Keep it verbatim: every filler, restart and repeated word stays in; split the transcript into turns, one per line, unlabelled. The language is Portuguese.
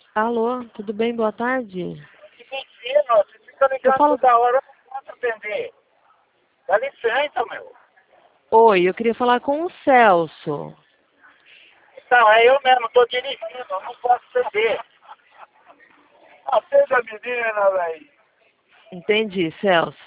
Alô, tudo bem? Boa tarde.
Que mentira, você fica ligando
falo-
toda hora, eu não posso atender. Dá licença, meu.
Oi, eu queria falar com o Celso.
Então, é eu mesmo, tô dirigindo, eu não posso atender. Atende a menina, velho.
Entendi, Celso.